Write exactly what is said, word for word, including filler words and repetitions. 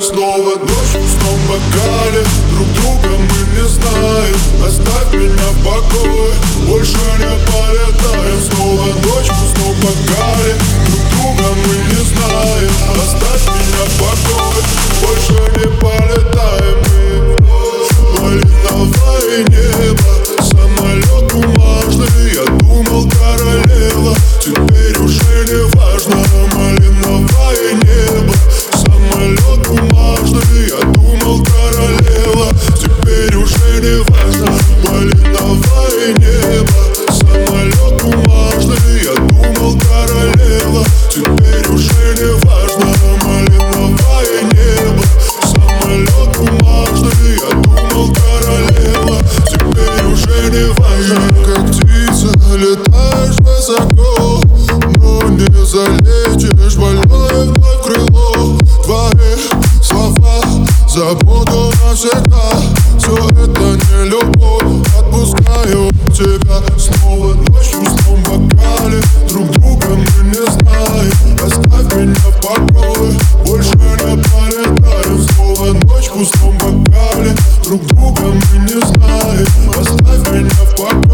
Снова ночь в пустом бокале, друг друга мы не знаем. Оставь меня в покое, больше не полетаем. Снова ночь в пустом бокале, друг друга мы не знаем. Оставь меня в покое, больше не полетаем. Малиновое небо, самолет бумажный. Я думал, королева, теперь уже не важно. Малиновое небо, самолет бумажный. Я думал, королева, теперь уже не важно. Малиновое небо, самолет бумажный. Я думал, королева, теперь уже не важно. Малиновое небо, самолет бумажный. Я думал, королева, теперь уже не важно. Как птица летаешь высоко, но не залетишь. Больное вновь крыло, твои слова забуду навсегда. Все это не любовь, отпускаю тебя. Снова ночь в пустом бокале, друг друга мы не знаем. Оставь меня в покое, больше не полетаем. Снова ночь в пустом бокале, друг друга мы не знаем. Оставь меня в покое.